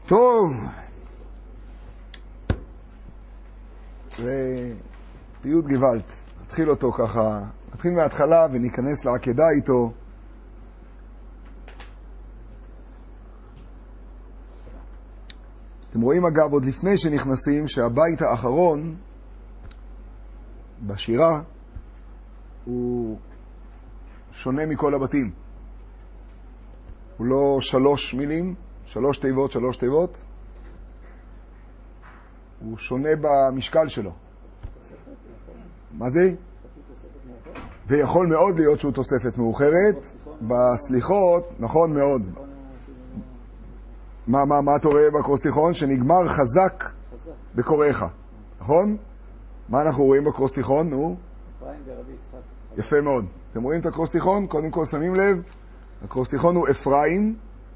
טוב, זה פיוט גוואלד. נתחיל אותו ככה, נתחיל מההתחלה וניכנס לעקדה איתו. אתם רואים אגב עוד לפני שנכנסים שהבית האחרון בשירה הוא שונה מכל הבתים. הוא לא 3 מילים, 3 תיבות, הוא שונה במשקל שלו. מה זה? ויכול מאוד להיות שהוא תוספת מאוחרת בסליחות, נכון מאוד. מה אתה רואה בקרוסטיכון? שנגמר חזק בקוראיך, נכון? מה אנחנו רואים בקרוסטיכון? נו? יפה מאוד. אתם רואים את הקרוסטיכון? קודם כל שמים לב, הקרוסטיכון הוא אפרים,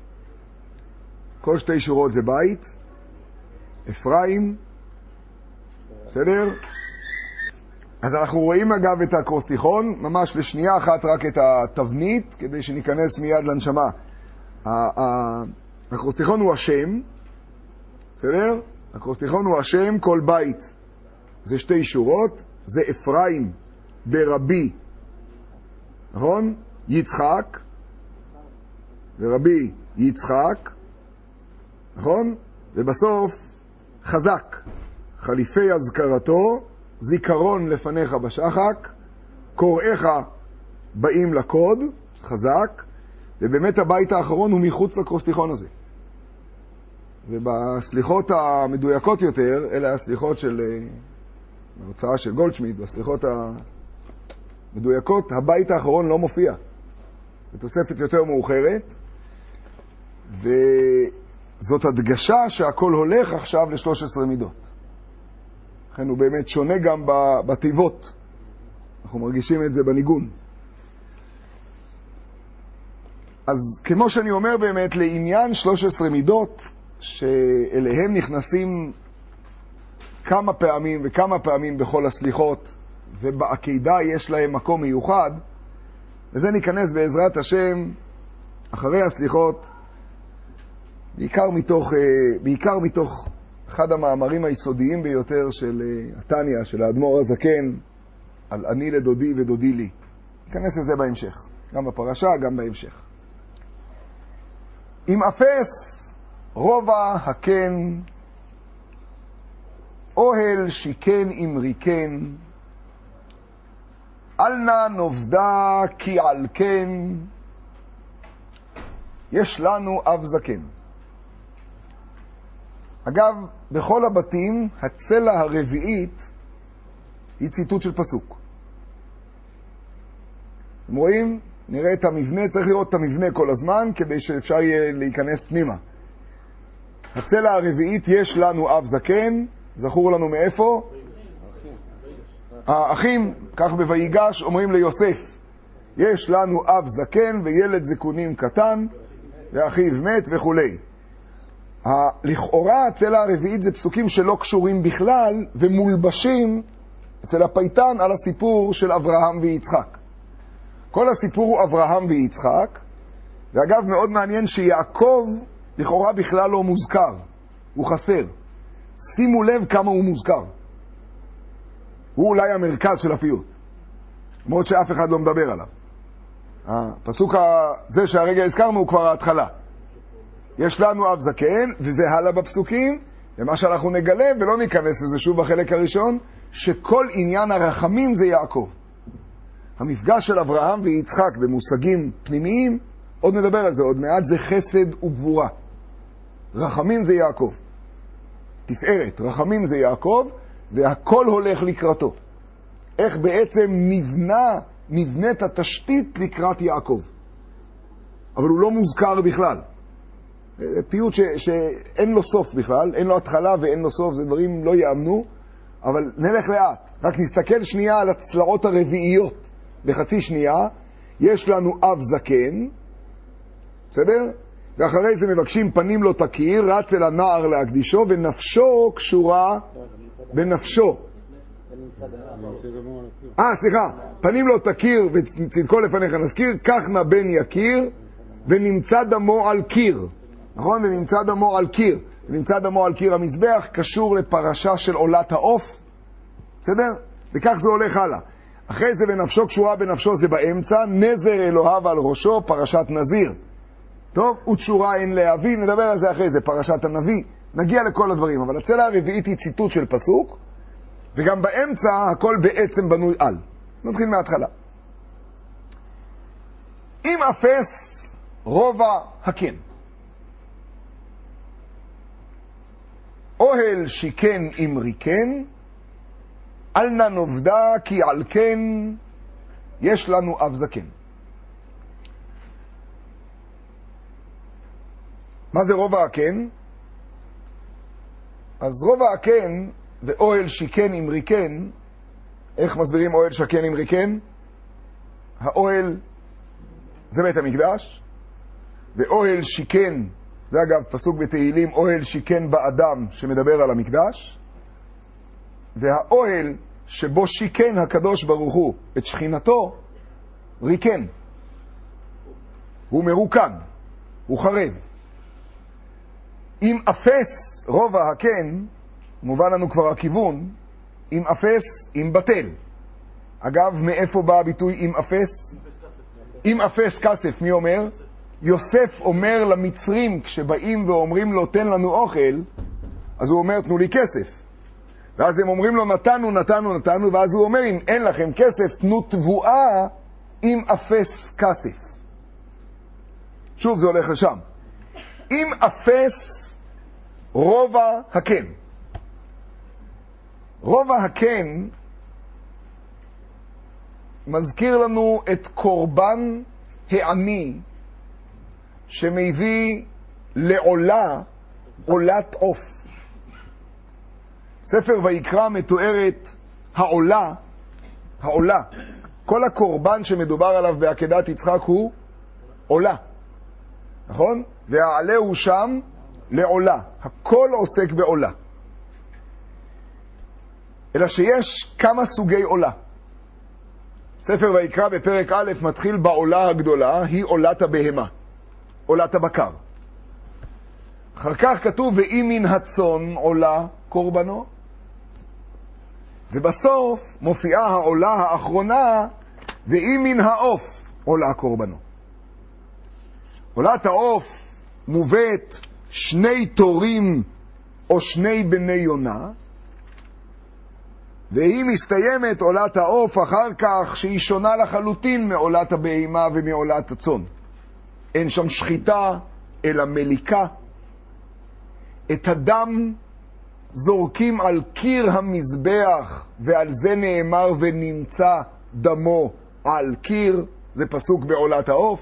כל 2 שורות זה בית, אפרים, בסדר? אז אנחנו רואים אגב את הקרוסטיכון, ממש לשנייה אחת רק את התבנית, כדי שניכנס מיד לנשמה. הקרוסטיכון הוא השם, בסדר? הקרוסטיכון הוא השם, כל בית זה 2 שורות, זה אפרים ברבי, נכון? יצחק, ורבי יצחק, נכון? ובסוף חזק, חליפי הזכרתו, זיכרון לפניך בשחק, קוראיך באים לקוד, חזק, ובאמת הבית האחרון הוא מחוץ לקרוסטיכון הזה. ובסליחות המדויקות יותר, אלה הסליחות של ההוצאה של גולדשמיט, בסליחות המדויקות, הבית האחרון לא מופיע. בתוספת יותר מאוחרת, וזאת הדגשה שהכל הולך עכשיו ל13 מידות. לכן הוא באמת שונה גם בתיבות. אנחנו מרגישים את זה בניגון. אז כמו שאני אומר באמת, לעניין 13 מידות, שאליהם נכנסים כמה פעמים וכמה פעמים בכל הסליחות, ובעקידה יש להם מקום מיוחד, וזה ניכנס בעזרת השם אחרי הסליחות, בעיקר מתוך אחד המאמרים היסודיים ביותר של התניה, של האדמו"ר הזקן, על אני לדודי ודודי לי. ניכנס לזה בהמשך, גם בפרשה, גם בהמשך. אם אפס רובע הקן, אוהל שיקן אמריקן, אלנה נובדה כי על כן, יש לנו אב זקן. אגב, בכל הבתים, הצלע הרביעית היא ציטוט של פסוק. אתם רואים? נראה את המבנה, צריך לראות את המבנה כל הזמן, כדי שאפשר יהיה להיכנס פנימה. הצלע הרביעית, יש לנו אב זקן, זכור לנו מאיפה? האחים, כך בויגש, אומרים ליוסף, יש לנו אב זקן וילד זקונים קטן, ואחיו מת וכו'. לכאורה הצלע הרביעית זה פסוקים שלא קשורים בכלל, ומולבשים אצל הפייטן על הסיפור של אברהם ויצחק. כל הסיפור הוא אברהם ויצחק, ואגב מאוד מעניין שיעקב לכאורה בכלל לא מוזכר, הוא חסר. שימו לב כמה הוא מוזכר. הוא אולי המרכז של הפיוט, למרות שאף אחד לא מדבר עליו. הפסוק הזה שהרגע הזכרנו הוא כבר ההתחלה. יש לנו אב זקן, וזה הלאה בפסוקים, ומה שאנחנו נגלה, ולא ניכנס לזה שוב בחלק הראשון, שכל עניין הרחמים זה יעקב. המפגש של אברהם ויצחק במושגים פנימיים, עוד נדבר על זה, עוד מעט זה חסד וגבורה. רחמים זה יעקב. תפארת, רחמים זה יעקב, והכל הולך לקראתו. איך בעצם נבנית התשתית לקראת יעקב. אבל הוא לא מוזכר בכלל. פיוט שאין לו סוף בכלל, אין לו התחלה ואין לו סוף, זה דברים לא יאמנו, אבל נלך לאט. רק נסתכל שנייה על הצלעות הרביעיות. בחצי שנייה, יש לנו אב זקן, בסדר? ואחרי זה מבקשים פנים לא תכיר, רץ אל הנער להקדישו, ונפשו קשורה בנפשו. סליחה, פנים לא תכיר וצדקו לפניך נזכיר, כך נא בן יקיר, ונמצא דמו על קיר. נכון? ונמצא דמו על קיר. ונמצא דמו על קיר המזבח, קשור לפרשה של עולת העוף, בסדר? וכך זה הולך הלאה. אחרי זה ונפשו קשורה בנפשו זה באמצע, נזר אלוהיו על ראשו, פרשת נזיר. טוב, ותשורה אין להבין, נדבר על זה אחרי זה, פרשת הנביא. נגיע לכל הדברים, אבל הצלע הרביעית היא ציטוט של פסוק, וגם באמצע הכל בעצם בנוי על. נתחיל מההתחלה. אם אפס רובע הקן. אוהל שיקן אמרי כן, אל נא נובדה כי על כן יש לנו אב זקן. מה זה רובע הקן? אז רובע הקן ואוהל שיקן אמרי כן, איך מסבירים אוהל שיקן אמרי כן? האוהל זה בית המקדש, ואוהל שיקן, זה אגב פסוק בתהילים, אוהל שיקן באדם שמדבר על המקדש, והאוהל שבו שיקן הקדוש ברוך הוא את שכינתו, ריקן. הוא מרוקן, הוא חרב. אם אפס רובע הקן, מובן לנו כבר הכיוון, אם אפס, אם בטל. אגב, מאיפה בא הביטוי אם אפס? אם אפס כסף, מי אומר? יוסף אומר למצרים, כשבאים ואומרים לו תן לנו אוכל, אז הוא אומר תנו לי כסף. ואז הם אומרים לו נתנו, נתנו, נתנו, ואז הוא אומר אם אין לכם כסף, תנו תבואה אם אפס כסף. שוב זה הולך לשם. אם אפס רובע הקן. רובע הקן מזכיר לנו את קורבן העני שמביא לעולה, עולת עוף. ספר ויקרא מתוארת העולה, העולה. כל הקורבן שמדובר עליו בעקדת יצחק הוא עולה. נכון? והעלה הוא שם לעולה. הכל עוסק בעולה. אלא שיש כמה סוגי עולה. ספר ויקרא בפרק א' מתחיל בעולה הגדולה, היא עולת הבהמה, עולת הבקר. אחר כך כתוב ואם מן הצאן עולה קורבנו, ובסוף מופיעה העולה האחרונה ואם מן העוף עולה קורבנו. עולת העוף מובאת שני תורים או שני בני יונה, והיא מסתיימת עולת העוף אחר כך שהיא שונה לחלוטין מעולת הבהמה ומעולת הצאן. אין שם שחיטה אלא מליקה. את הדם זורקים על קיר המזבח, ועל זה נאמר ונמצא דמו על קיר, זה פסוק בעולת העוף.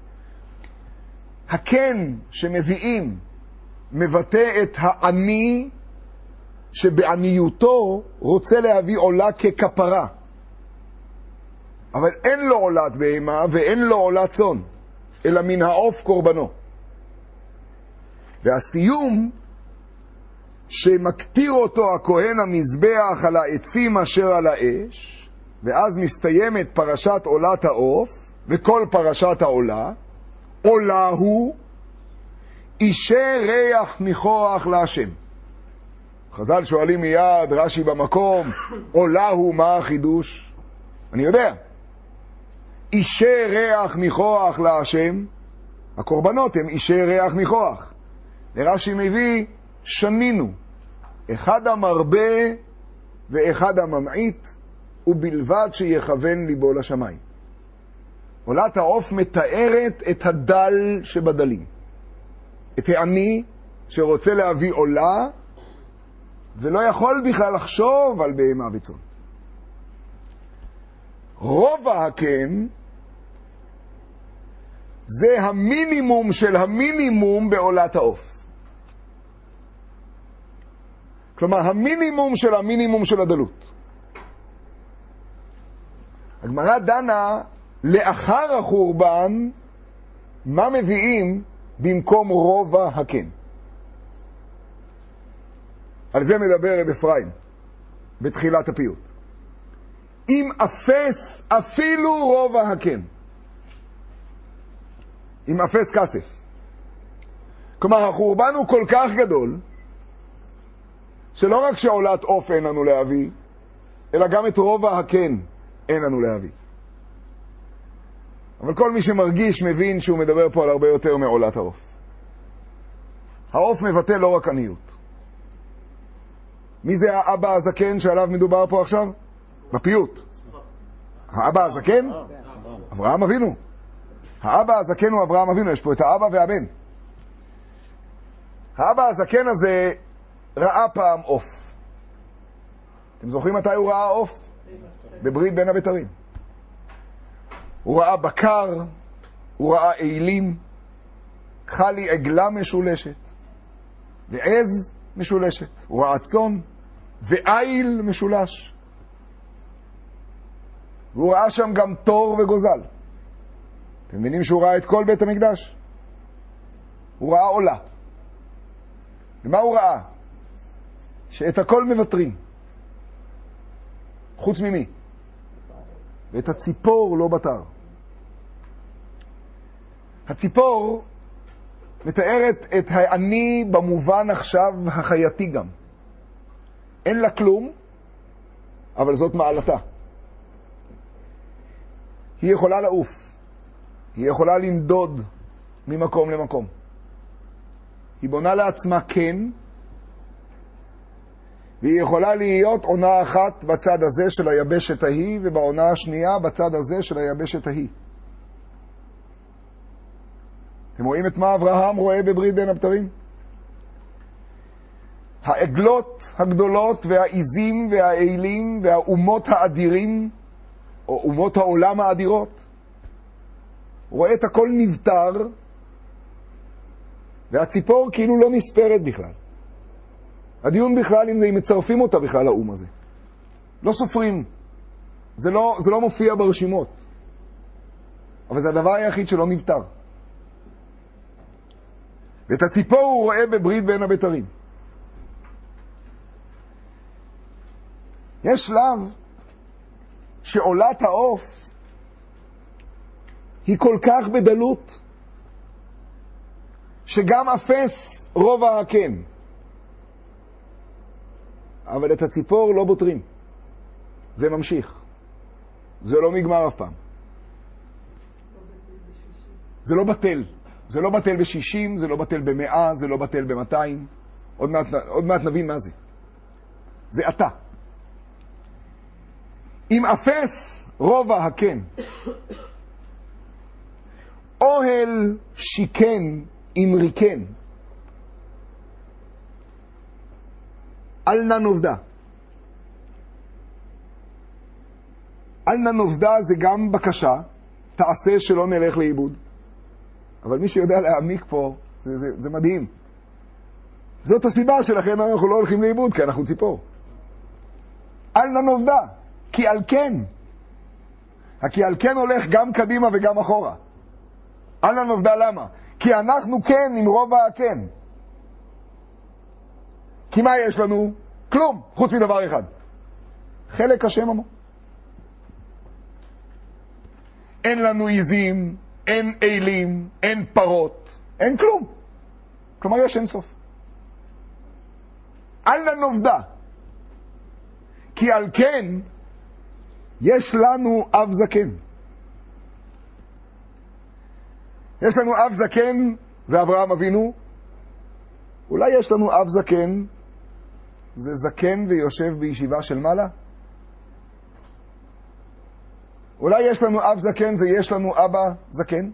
הקן שמביאים מבטא את העני שבעניותו רוצה להביא עולה ככפרה, אבל אין לו עולת בהמה ואין לו עולת צאן, אלא מן העוף קורבנו. והסיום שמקטיר אותו הכהן המזבח על העצים אשר על האש, ואז מסתיימת פרשת עולת העוף וכל פרשת העולה. עולה הוא אישי ריח ניחוח להשם. חז"ל שואלים מיד, רש"י במקום, עולה הוא מה החידוש? אני יודע. אישי ריח ניחוח להשם, הקורבנות הם אישי ריח ניחוח. לרש"י מביא, שנינו, אחד המרבה ואחד הממעיט, ובלבד שיכוון ליבו לשמיים. עולת העוף מתארת את הדל שבדלים. את העני שרוצה להביא עולה, ולא יכול בכלל לחשוב על בהמה וצאן. רובע הקן זה המינימום של המינימום בעולת העוף. כלומר, המינימום של המינימום של הדלות. הגמרא דנה לאחר החורבן מה מביאים במקום רובע הקן. על זה מדבר רב אפרים בתחילת הפיוט. אם אפס אפילו רובע הקן. אם אפס כסף. כלומר, החורבן הוא כל כך גדול שלא רק שעולת עוף אין לנו להביא, אלא גם את רובע הכן אין לנו להביא. אבל כל מי שמרגיש מבין שהוא מדבר פה על הרבה יותר מעולת העוף. העוף מבטא לא רק עניות. מי זה האבא הזקן שעליו מדובר פה עכשיו? בפיוט. האבא הזקן? אברהם אבינו. האבא הזקן הוא אברהם אבינו, יש פה את האבא והבן. האבא הזקן הזה ראה פעם עוף. אתם זוכרים מתי הוא ראה עוף? בברית בין הבתרים. הוא ראה בקר, הוא ראה אילים, חלי עגלה משולשת, ועז משולשת. הוא ראה צאן ואיל משולש. והוא ראה שם גם תור וגוזל. אתם מבינים שהוא ראה את כל בית המקדש? הוא ראה עולה. ומה הוא ראה? שאת הכל מבטרים. חוץ ממי? ואת הציפור לא בטר. הציפור מתארת את האני במובן עכשיו החייתי גם. אין לה כלום, אבל זאת מעלתה. היא יכולה לעוף. היא יכולה לנדוד ממקום למקום. היא בונה לעצמה כן, והיא יכולה להיות עונה אחת בצד הזה של היבשת ההיא, ובעונה השנייה בצד הזה של היבשת ההיא. אתם רואים את מה אברהם רואה בברית בין הבתרים? העגלות הגדולות והעיזים והאילים והאומות האדירים, או אומות העולם האדירות, הוא רואה את הכל נבטר, והציפור כאילו לא נספרת בכלל. הדיון בכלל אם מצרפים אותה בכלל לאום הזה. לא סופרים. זה לא מופיע ברשימות. אבל זה הדבר היחיד שלא נבטר. ואת הציפור הוא רואה בברית בין הבתרים. יש שלב שעולת העוף היא כל כך בדלות שגם אפס רובע הכן. אבל את הציפור לא בוטרים. זה ממשיך. זה לא נגמר אף פעם. זה לא בטל. זה לא בטל ב-60, זה לא בטל ב-100, זה לא בטל ב-200. עוד מעט נבין מה זה. זה אתה. אם אפס רובע הכן, אוהל שיקן עם ריקן, אל נא נובדה. אל נא נובדה זה גם בקשה, תעשה שלא נלך לאיבוד. אבל מי שיודע להעמיק פה, זה מדהים. זאת הסיבה שלכן אנחנו לא הולכים לאיבוד, כי אנחנו ציפור. אל נא נובדה, כי על כן. כי על כן הולך גם קדימה וגם אחורה. אל נא נובדה למה? כי אנחנו כן עם רובע הכן. כי מה יש לנו? כלום, חוץ מדבר אחד. חלק השם עמו. אין לנו עיזים, אין אילים, אין פרות, אין כלום. כלומר יש אין סוף. אל נא נובדה. כי על כן יש לנו אב זקן. יש לנו אב זקן ואברהם אבינו. אולי יש לנו אב זקן, זה זקן ויושב בישיבה של מעלה? אולי יש לנו אב זקן ויש לנו אבא זקן?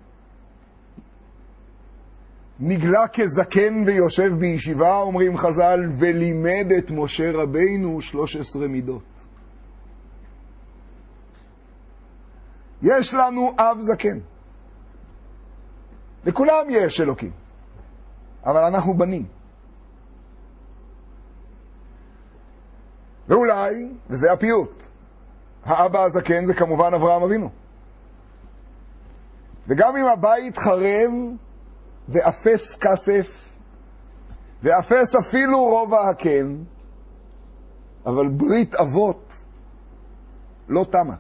נגלה כזקן ויושב בישיבה, אומרים חז"ל, ולימד את משה רבינו 13 מידות. יש לנו אב זקן. לכולם יש אלוקים. אבל אנחנו בנים. ואולי, וזה הפיוט, האבא הזקן זה כמובן אברהם אבינו. וגם אם הבית חרב ואפס כסף ואפס אפילו רובע הכן, אבל ברית אבות לא תמה.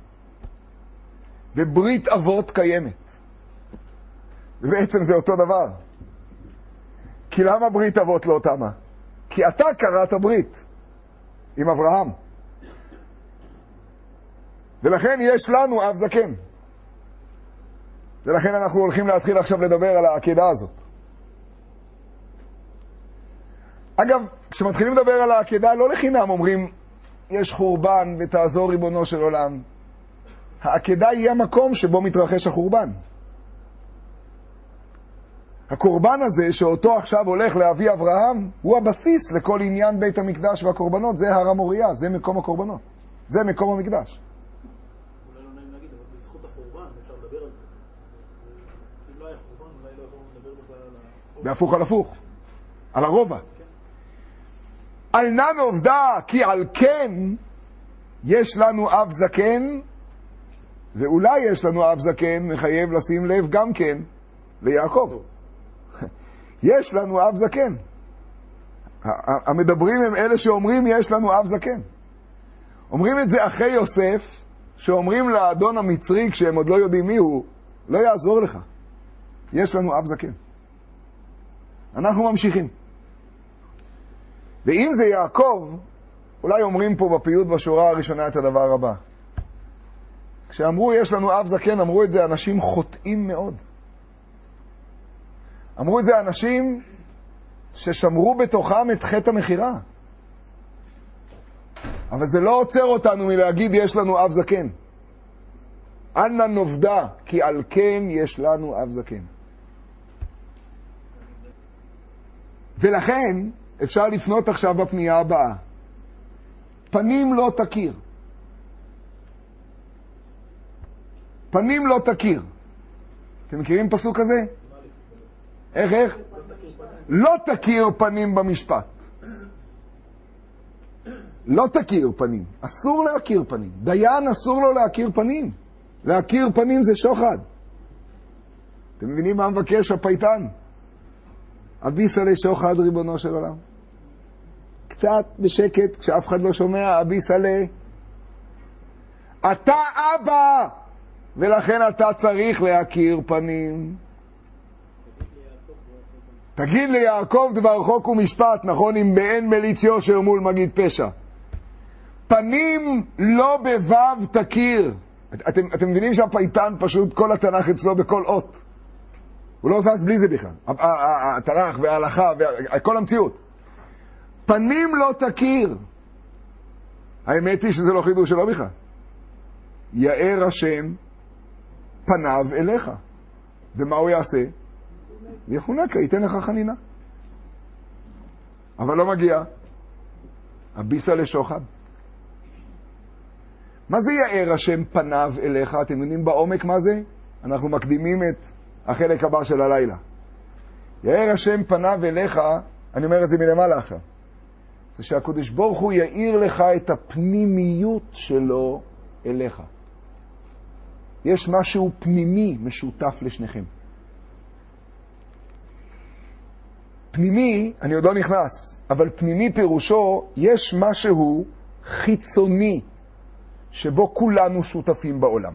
וברית אבות קיימת. ובעצם זה אותו דבר. כי למה ברית אבות לא תמה? כי אתה קראת ברית. עם אברהם. ולכן יש לנו אב זקן. ולכן אנחנו הולכים להתחיל עכשיו לדבר על העקדה הזאת. אגב, כשמתחילים לדבר על העקדה, לא לחינם אומרים, יש חורבן ותעזור ריבונו של עולם. העקדה היא המקום שבו מתרחש החורבן. הקורבן הזה שאותו עכשיו הולך להביא אברהם, הוא הבסיס לכל עניין בית המקדש והקורבנות. זה הר המוריה, זה מקום הקורבנות. זה מקום המקדש. אולי לא נעים להגיד, אבל בזכות החורבן אפשר לדבר על זה. אם לא היה חורבן, אולי לא יכולנו לדבר בכלל על החורבן. בהפוך על הפוך. על הרובע. על נן עובדה, כי על כן יש לנו אב זקן, ואולי יש לנו אב זקן, מחייב לשים לב גם כן ליעקב. יש לנו אב זקן. המדברים הם אלה שאומרים יש לנו אב זקן. אומרים את זה אחרי יוסף, שאומרים לאדון המצרי כשהם עוד לא יודעים מי הוא, לא יעזור לך. יש לנו אב זקן. אנחנו ממשיכים. ואם זה יעקב, אולי אומרים פה בפיוט בשורה הראשונה את הדבר הבא. כשאמרו יש לנו אב זקן, אמרו את זה אנשים חוטאים מאוד. אמרו את זה אנשים ששמרו בתוכם את חטא המחירה. אבל זה לא עוצר אותנו מלהגיד יש לנו אב זקן. אנא נובדה, כי על כן יש לנו אב זקן. ולכן אפשר לפנות עכשיו בפנייה הבאה. פנים לא תכיר. פנים לא תכיר. אתם מכירים פסוק כזה? איך? לא תכיר פנים במשפט. לא תכיר פנים. אסור להכיר פנים. דיין אסור לו להכיר פנים. להכיר פנים זה שוחד. אתם מבינים מה מבקש הפייטן? אביס עלי שוחד ריבונו של עולם. קצת בשקט, כשאף אחד לא שומע, אביס עלי. אתה אבא, ולכן אתה צריך להכיר פנים. תגיד ליעקב דבר חוק ומשפט, נכון? אם באין מליץ יושר מול מגיד פשע. פנים לא בבב תכיר. אתם מבינים שהפייטן פשוט כל התנ"ך אצלו בכל אות. הוא לא זז בלי זה בכלל. התנ"ך וההלכה וכל המציאות. פנים לא תכיר. האמת היא שזה לא חידוש שלו בכלל. יאר השם פניו אליך. ומה הוא יעשה? ויחונקה, ייתן לך חנינה. אבל לא מגיע. אביסה לשוחד. מה זה יאר השם פניו אליך? אתם יודעים בעומק מה זה? אנחנו מקדימים את החלק הבא של הלילה. יאר השם פניו אליך, אני אומר את זה מלמעלה עכשיו. זה שהקדוש ברוך הוא יאיר לך את הפנימיות שלו אליך. יש משהו פנימי משותף לשניכם. פנימי, אני עוד לא נכנס, אבל פנימי פירושו, יש משהו חיצוני שבו כולנו שותפים בעולם.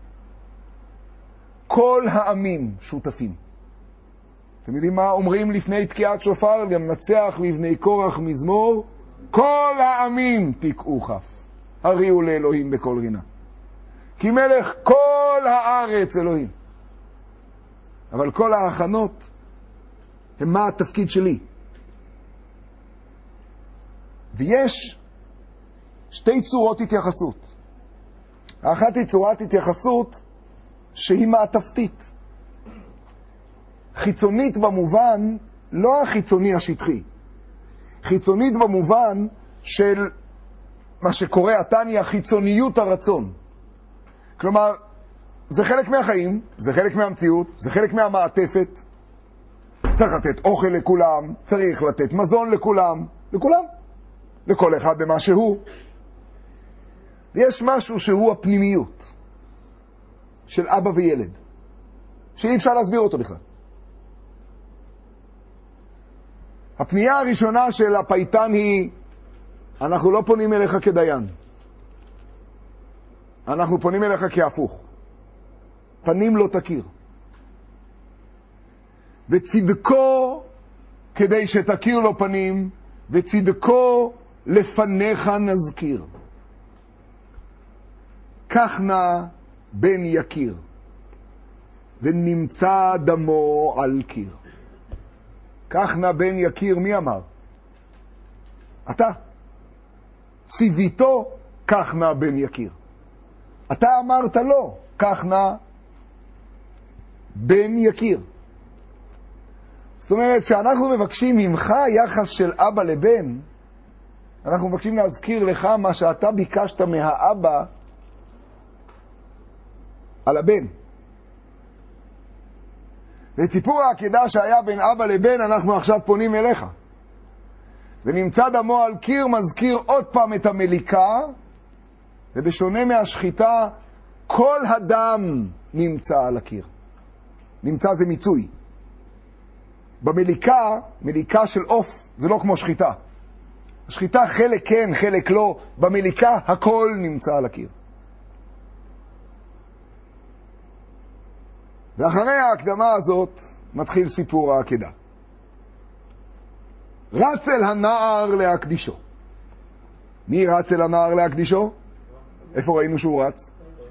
כל העמים שותפים. אתם יודעים מה אומרים לפני תקיעת שופר? גם נצח לבני קורח מזמור, כל העמים תקעו כף, הריעו לאלוהים בכל רינה. כי מלך כל הארץ אלוהים. אבל כל ההכנות הם מה התפקיד שלי. ויש שתי צורות התייחסות. האחת היא צורת התייחסות שהיא מעטפתית. חיצונית במובן, לא החיצוני השטחי. חיצונית במובן של מה שקורא התניא, חיצוניות הרצון. כלומר, זה חלק מהחיים, זה חלק מהמציאות, זה חלק מהמעטפת. צריך לתת אוכל לכולם, צריך לתת מזון לכולם, לכולם. לכל אחד במה שהוא. יש משהו שהוא הפנימיות של אבא וילד, שאי אפשר להסביר אותו בכלל. הפנייה הראשונה של הפייטן היא, אנחנו לא פונים אליך כדיין. אנחנו פונים אליך כהפוך. פנים לא תכיר. וצדקו כדי שתכיר לו פנים, וצדקו לפניך נזכיר. קח נא בן יקיר, ונמצא דמו על קיר. קח נא בן יקיר, מי אמר? אתה. ציוויתו, קח נא בן יקיר. אתה אמרת לו, קח נא בן יקיר. זאת אומרת, שאנחנו מבקשים ממך יחס של אבא לבן, אנחנו מבקשים להזכיר לך מה שאתה ביקשת מהאבא על הבן. וסיפור העקדה שהיה בין אבא לבן, אנחנו עכשיו פונים אליך. ונמצא דמו על קיר, מזכיר עוד פעם את המליקה, ובשונה מהשחיטה, כל הדם נמצא על הקיר. נמצא זה מיצוי. במליקה, מליקה של אוף, זה לא כמו שחיטה. השחיטה חלק כן, חלק לא. במליקה הכל נמצא על הקיר. ואחרי ההקדמה הזאת מתחיל סיפור העקדה. רץ אל הנער להקדישו. מי רץ אל הנער להקדישו? איפה ראינו שהוא רץ?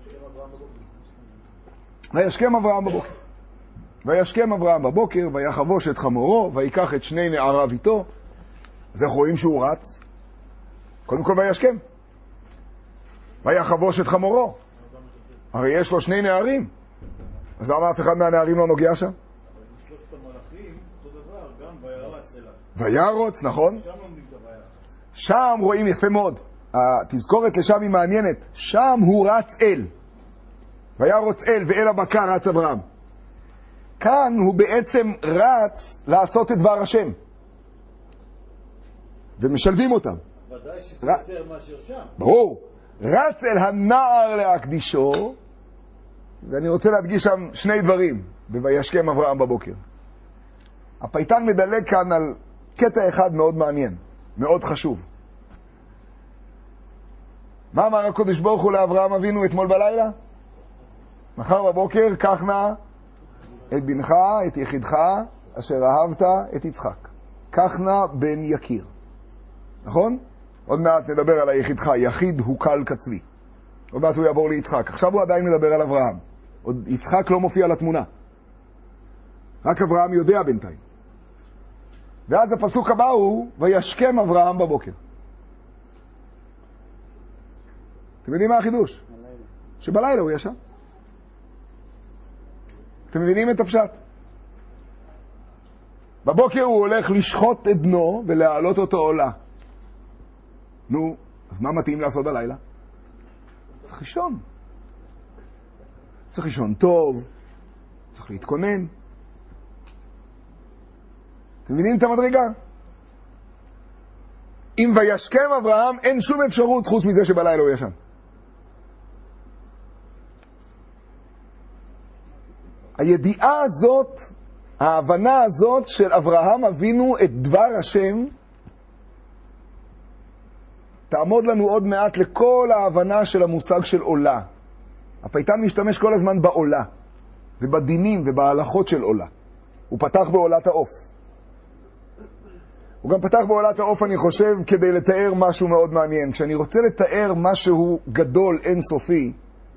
וישכם אברהם בבוקר. וישכם אברהם בבוקר, ויחבוש את חמורו, ויקח את שני נעריו איתו. אז איך רואים שהוא רץ? קודם כל וישכם. ויחבוש את חמורו. הרי יש לו שני נערים. אז למה אף אחד מהנערים לא נוגע שם? וירוץ, נכון? שם רואים יפה מאוד. התזכורת לשם היא מעניינת. שם הוא רץ אל. וירוץ אל, ואל הבקר רץ אברהם. כאן הוא בעצם רץ לעשות את דבר השם. ומשלבים אותם. ודאי שזה יותר מאשר שם. ברור. רץ אל הנער להקדישו, ואני רוצה להדגיש שם שני דברים, וישכם אברהם בבוקר. הפייטן מדלג כאן על קטע אחד מאוד מעניין, מאוד חשוב. מה אמר הקדוש ברוך הוא לאברהם אבינו אתמול בלילה? מחר בבוקר קח נא את בנך, את יחידך, אשר אהבת, את יצחק. קח נא בן יקיר. נכון? עוד מעט נדבר על היחידך, יחיד הוא קל כצבי. עוד מעט הוא יעבור ליצחק. עכשיו הוא עדיין מדבר על אברהם. עוד יצחק לא מופיע לתמונה. רק אברהם יודע בינתיים. ואז הפסוק הבא הוא, וישכם אברהם בבוקר. אתם יודעים מה החידוש? שבלילה הוא ישן. אתם מבינים את הפשט? בבוקר הוא הולך לשחוט את בנו ולהעלות אותו עולה. נו, אז מה מתאים לעשות בלילה? צריך לישון. צריך לישון טוב, צריך להתכונן. אתם מבינים את המדרגה? אם וישכם אברהם, אין שום אפשרות חוץ מזה שבלילה הוא ישן. הידיעה הזאת, ההבנה הזאת של אברהם אבינו את דבר השם, תעמוד לנו עוד מעט לכל ההבנה של המושג של עולה. הפייטן משתמש כל הזמן בעולה, ובדינים ובהלכות של עולה. הוא פתח בעולת העוף. הוא גם פתח בעולת העוף, אני חושב, כדי לתאר משהו מאוד מעניין. כשאני רוצה לתאר משהו גדול, אינסופי,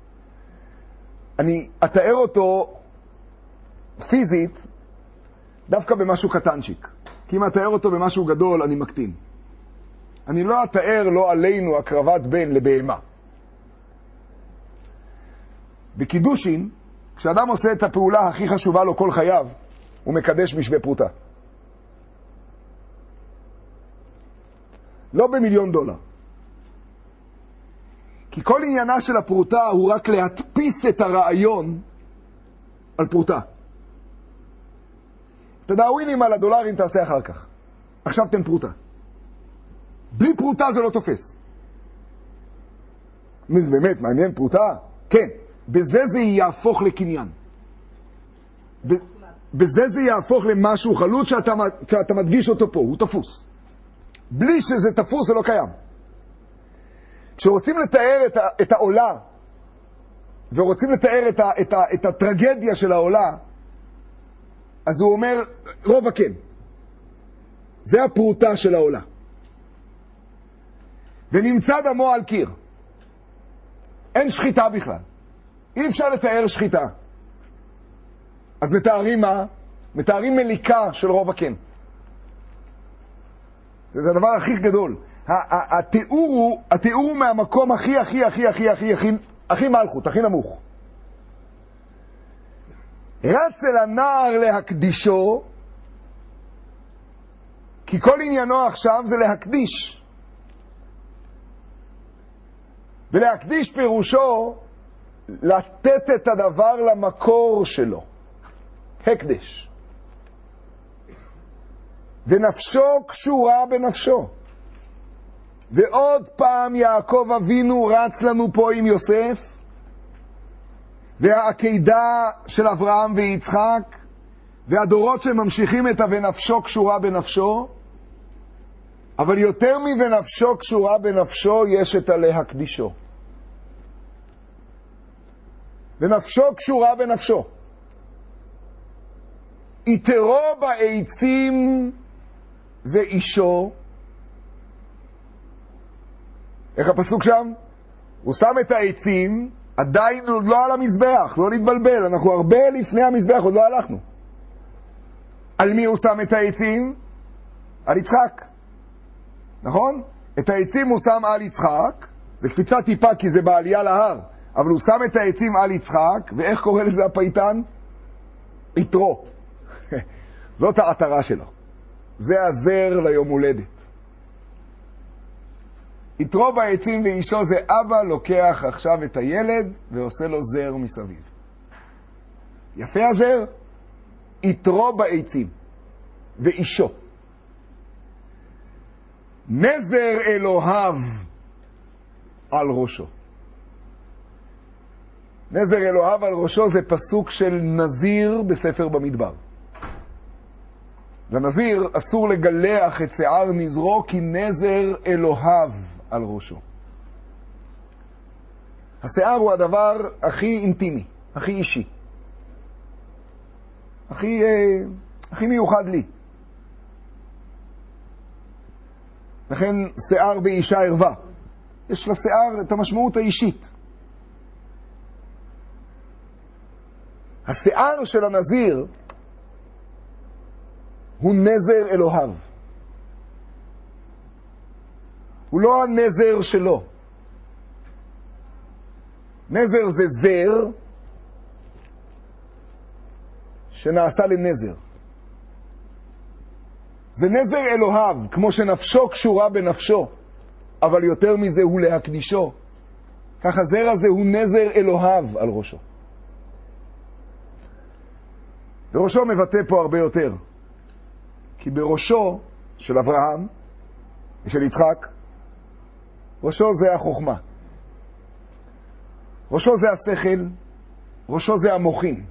אני אתאר אותו פיזית, דווקא במשהו קטנצ'יק. כי אם אתאר אותו במשהו גדול, אני מקטין. אני לא אתאר לא עלינו הקרבת בן לבהמה. בקידושין, כשאדם עושה את הפעולה הכי חשובה לו כל חייו, הוא מקדש בשווה פרוטה. לא ב$1,000,000. כי כל עניינה של הפרוטה הוא רק להדפיס את הרעיון על פרוטה. את הדאווינים על $1 תעשה אחר כך. עכשיו תן פרוטה. בלי פרוטה זה לא תופס. זה באמת מעניין פרוטה? כן. בזה זה יהפוך לקניין. בזה זה יהפוך למשהו חלוט שאתה מדגיש אותו פה, הוא תפוס. בלי שזה תפוס זה לא קיים. כשרוצים לתאר את העולה, ורוצים לתאר את הטרגדיה של העולה, אז הוא אומר, רוב הכן. זה הפרוטה של העולה. ונמצא דמו על קיר. אין שחיטה בכלל. אי אפשר לתאר שחיטה. אז מתארים מה? מתארים מליקה של רוב הקן. זה הדבר הכי גדול. התיאור הוא מהמקום הכי מלכות, הכי נמוך. רץ אל הנער להקדישו, כי כל עניינו עכשיו זה להקדיש. ולהקדיש פירושו לתת את הדבר למקור שלו. הקדש. ונפשו קשורה בנפשו. ועוד פעם יעקב אבינו רץ לנו פה עם יוסף, והעקידה של אברהם ויצחק, והדורות שממשיכים את ונפשו קשורה בנפשו, אבל יותר מ"ונפשו קשורה בנפשו" יש את הלהקדישו. ונפשו קשורה בנפשו. יתרו בעצים ואישו. איך הפסוק שם? הוא שם את העצים, עדיין עוד לא על המזבח, לא להתבלבל, אנחנו הרבה לפני המזבח, עוד לא הלכנו. על מי הוא שם את העצים? על יצחק. נכון? את העצים הוא שם על יצחק, זה קפיצה טיפה כי זה בעלייה להר, אבל הוא שם את העצים על יצחק, ואיך קורא לזה הפייטן? יתרו. זאת העטרה שלו. זה הזר ליום הולדת. יתרו בעצים ואישו זה אבא לוקח עכשיו את הילד ועושה לו זר מסביב. יפה הזר? יתרו בעצים ואישו. נזר אלוהיו על ראשו. נזר אלוהיו על ראשו זה פסוק של נזיר בספר במדבר. לנזיר אסור לגלח את שיער נזרו כי נזר אלוהיו על ראשו. השיער הוא הדבר הכי אינטימי, הכי אישי, הכי מיוחד לי. לכן שיער באישה ערווה. יש לשיער את המשמעות האישית. השיער של הנזיר הוא נזר אלוהיו. הוא לא הנזר שלו. נזר זה זר שנעשה לנזר. זה נזר אלוהיו, כמו שנפשו קשורה בנפשו, אבל יותר מזה הוא להקדישו. כך הזר הזה הוא נזר אלוהיו על ראשו. וראשו מבטא פה הרבה יותר. כי בראשו של אברהם ושל יצחק, ראשו זה החוכמה. ראשו זה השכל, ראשו זה המוחין.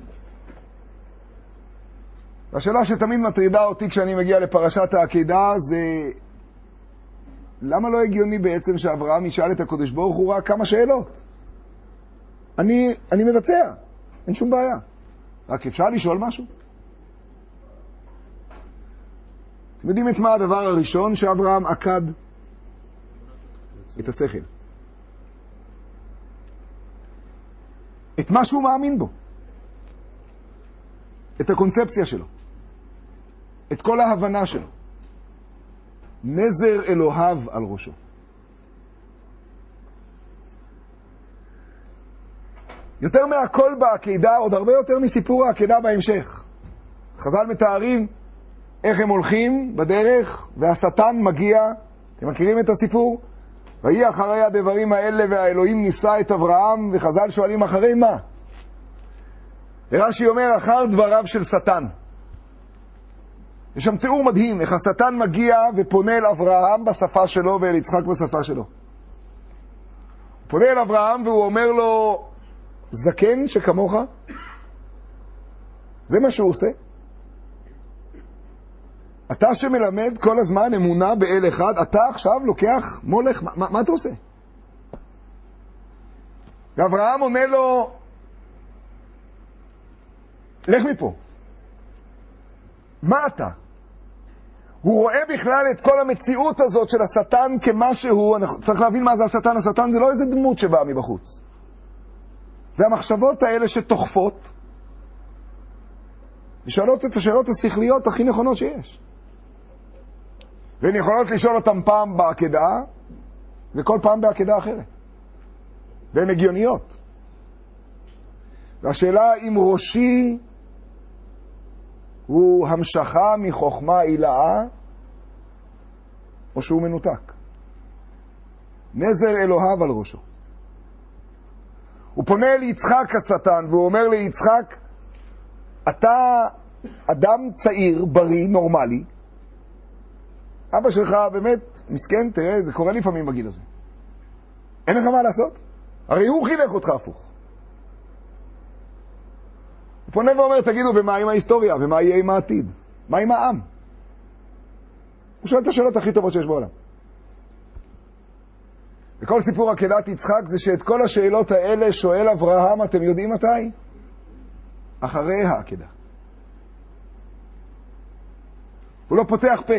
והשאלה שתמיד מטרידה אותי כשאני מגיע לפרשת העקידה זה למה לא הגיוני בעצם שאברהם ישאל את הקדוש ברוך הוא רק כמה שאלות? אני מבצע, אין שום בעיה. רק אפשר לשאול משהו? אתם יודעים את מה הדבר הראשון שאברהם עקד? את השכל. את מה שהוא מאמין בו. את הקונספציה שלו. את כל ההבנה שלו. נזר אלוהיו על ראשו. יותר מהכל בעקידה, עוד הרבה יותר מסיפור העקידה בהמשך. חז"ל מתארים איך הם הולכים בדרך והשטן מגיע. אתם מכירים את הסיפור? ויהי אחרי הדברים האלה והאלוהים ניסה את אברהם, וחז"ל שואלים אחרי מה? ורש"י אומר אחר דבריו של שטן. יש שם תיאור מדהים, איך השטן מגיע ופונה אל אברהם בשפה שלו ואל יצחק בשפה שלו. הוא פונה אל אברהם והוא אומר לו, זקן שכמוך? זה מה שהוא עושה. אתה שמלמד כל הזמן אמונה באל אחד, אתה עכשיו לוקח מולך, מה אתה עושה? ואברהם עונה לו, לך מפה. מה אתה? הוא רואה בכלל את כל המציאות הזאת של השטן כמה שהוא. צריך להבין מה זה השטן. השטן זה לא איזה דמות שבאה מבחוץ. זה המחשבות האלה שתוחפות ושאלות את השאלות השכליות הכי נכונות שיש. והן יכולות לשאול אותם פעם בעקדה וכל פעם בעקדה אחרת. והן הגיוניות. והשאלה אם ראשי הוא המשכה מחוכמה עילאה או שהוא מנותק. נזר אלוהיו על ראשו. הוא פונה ליצחק השטן והוא אומר ליצחק, אתה אדם צעיר, בריא, נורמלי. אבא שלך באמת מסכן, תראה, זה קורה לפעמים בגיל הזה. אין לך מה לעשות? הרי הוא חינך אותך הפוך. הוא פונה ואומר, תגידו, ומה עם ההיסטוריה? ומה יהיה עם העתיד? מה עם העם? הוא שואל את השאלות הכי טובות שיש בעולם. וכל סיפור עקדת יצחק זה שאת כל השאלות האלה שואל אברהם, אתם יודעים מתי? אחרי העקדה. הוא לא פותח פה.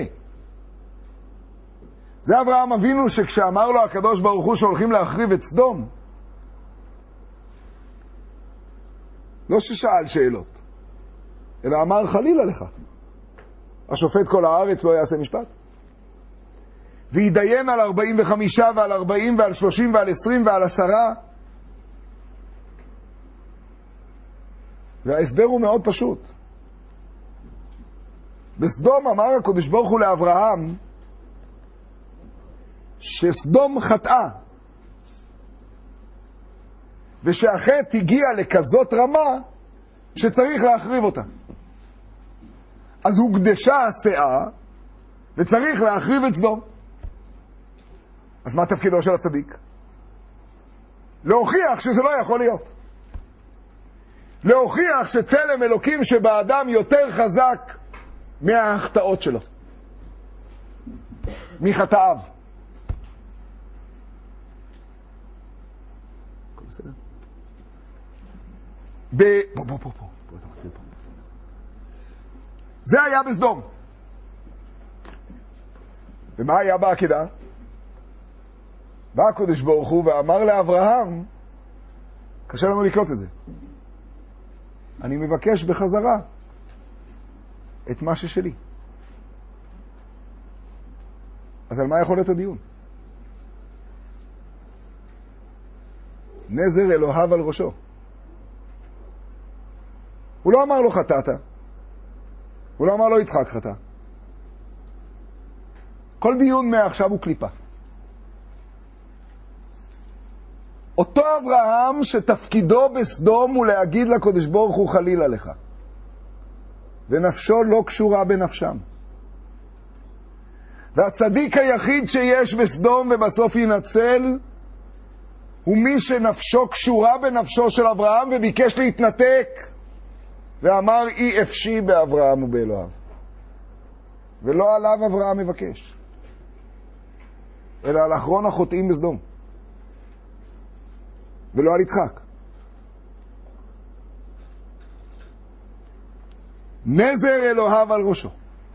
זה אברהם אבינו שכשאמר לו הקדוש ברוך הוא שהולכים להחריב את סדום, לא ששאל שאלות, אלא אמר חלילה לך. השופט כל הארץ לא יעשה משפט. וידיין על 45 ועל 40 ועל 30 ועל 20 ועל 10. וההסבר הוא מאוד פשוט. בסדום אמר הקדוש ברוך הוא לאברהם שסדום חטאה ושהחטא הגיע לכזאת רמה שצריך להחריב אותה. אז הוקדשה הסאה וצריך להחריב את סדום. אז מה תפקידו של הצדיק? להוכיח שזה לא יכול להיות. להוכיח שצלם אלוקים שבאדם יותר חזק מההחטאות שלו, מחטאיו. בוא, אתה מסתיר פה. זה היה בסדום. ומה היה בעקדה? בא הקדוש ברוך הוא ואמר לאברהם, קשה לנו לקלוט את זה, אני מבקש בחזרה את מה ששלי. אז על מה יכול להיות הדיון? נזר אלוהיו על ראשו. הוא לא אמר לו חטאת, הוא לא אמר לו יצחק חטא. כל דיון מעכשיו הוא קליפה. אותו אברהם שתפקידו בסדום הוא להגיד לקדוש ברוך הוא חלילה לך, ונפשו לא קשורה בנפשם. והצדיק היחיד שיש בסדום ובסוף ינצל הוא מי שנפשו קשורה בנפשו של אברהם וביקש להתנתק ואמר אי אפשי באברהם ובאלוהיו. ולא עליו אברהם מבקש, אלא על אחרון החוטאים בסדום, ולא על יצחק. נזר אלוהיו על ראשו.